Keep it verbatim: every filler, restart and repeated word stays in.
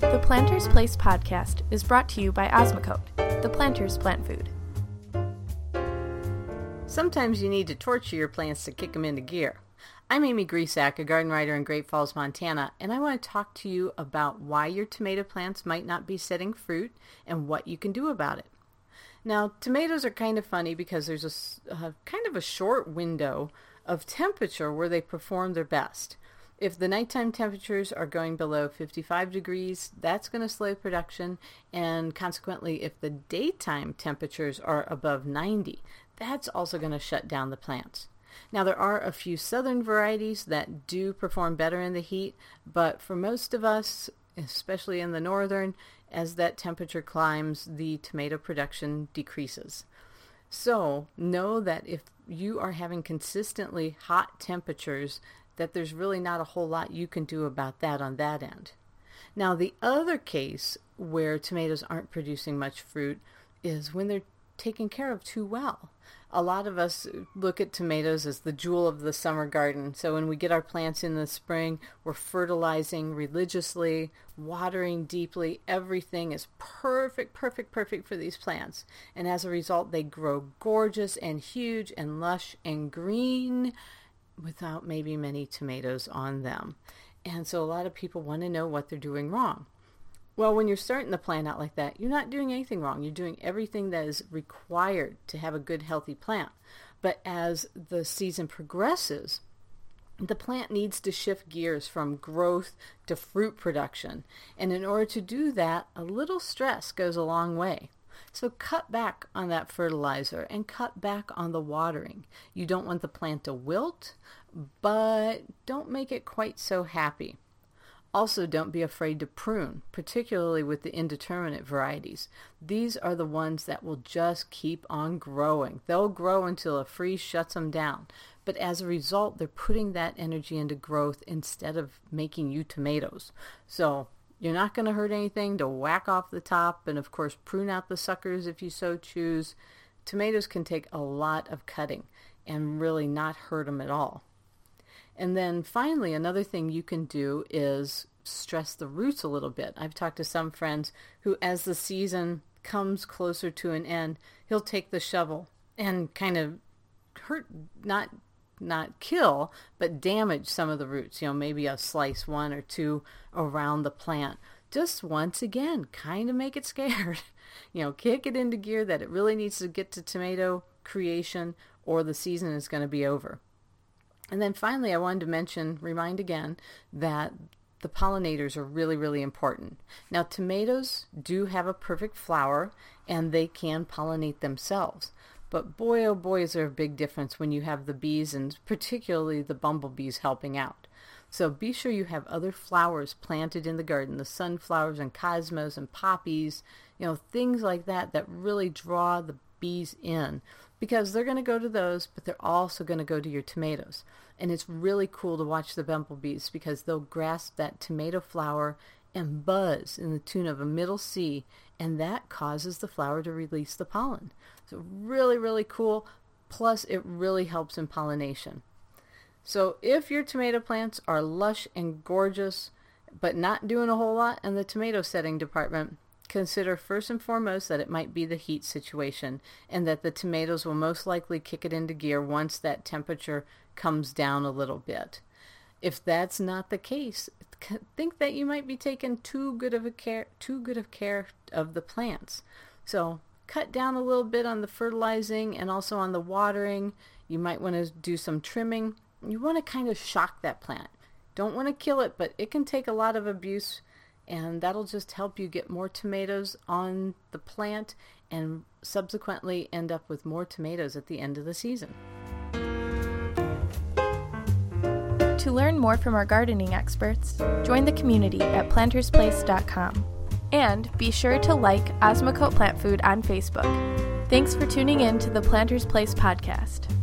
The Planter's Place podcast is brought to you by Osmocote, the Planter's Plant Food. Sometimes you need to torture your plants to kick them into gear. I'm Amy Grisak, a garden writer in Great Falls, Montana, and I want to talk to you about why your tomato plants might not be setting fruit and what you can do about it. Now, tomatoes are kind of funny because there's a, a kind of a short window of temperature where they perform their best. If the nighttime temperatures are going below fifty-five degrees, that's going to slow production, and consequently, if the daytime temperatures are above ninety, that's also going to shut down the plants. Now, there are a few southern varieties that do perform better in the heat, but for most of us, especially in the northern, as that temperature climbs, the tomato production decreases. So, know that if you are having consistently hot temperatures, that there's really not a whole lot you can do about that on that end. Now, the other case where tomatoes aren't producing much fruit is when they're taken care of too well. A lot of us look at tomatoes as the jewel of the summer garden. So when we get our plants in the spring, we're fertilizing religiously, watering deeply. Everything is perfect, perfect, perfect for these plants. And as a result, they grow gorgeous and huge and lush and green without maybe many tomatoes on them. And so a lot of people want to know what they're doing wrong. Well, when you're starting the plant out like that, you're not doing anything wrong. You're doing everything that is required to have a good, healthy plant. But as the season progresses, the plant needs to shift gears from growth to fruit production. And in order to do that, a little stress goes a long way. So cut back on that fertilizer and cut back on the watering. You don't want the plant to wilt, but don't make it quite so happy. Also, don't be afraid to prune, particularly with the indeterminate varieties. These are the ones that will just keep on growing. They'll grow until a freeze shuts them down. But as a result, they're putting that energy into growth instead of making you tomatoes. So you're not going to hurt anything to whack off the top and, of course, prune out the suckers if you so choose. Tomatoes can take a lot of cutting and really not hurt them at all. And then finally, another thing you can do is stress the roots a little bit. I've talked to some friends who, as the season comes closer to an end, he'll take the shovel and kind of hurt, not not kill, but damage some of the roots. You know, maybe a slice one or two around the plant. Just once again, kind of make it scared. You know, kick it into gear that it really needs to get to tomato creation or the season is going to be over. And then finally, I wanted to mention, remind again, that the pollinators are really, really important. Now, tomatoes do have a perfect flower, and they can pollinate themselves. But boy, oh boy, is there a big difference when you have the bees, and particularly the bumblebees, helping out. So be sure you have other flowers planted in the garden, the sunflowers and cosmos and poppies, you know, things like that that really draw the bees in. Because they're going to go to those, but they're also going to go to your tomatoes. And it's really cool to watch the bumblebees because they'll grasp that tomato flower and buzz in the tune of a middle C, and that causes the flower to release the pollen. So really, really cool. Plus, it really helps in pollination. So if your tomato plants are lush and gorgeous, but not doing a whole lot in the tomato setting department, consider first and foremost that it might be the heat situation and that the tomatoes will most likely kick it into gear once that temperature comes down a little bit. If that's not the case, think that you might be taking too good of a care, too good of care of the plants. So cut down a little bit on the fertilizing and also on the watering. You might want to do some trimming. You want to kind of shock that plant. Don't want to kill it, but it can take a lot of abuse, and that'll just help you get more tomatoes on the plant and subsequently end up with more tomatoes at the end of the season. To learn more from our gardening experts, join the community at planters place dot com. And be sure to like Osmocote Plant Food on Facebook. Thanks for tuning in to the Planter's Place podcast.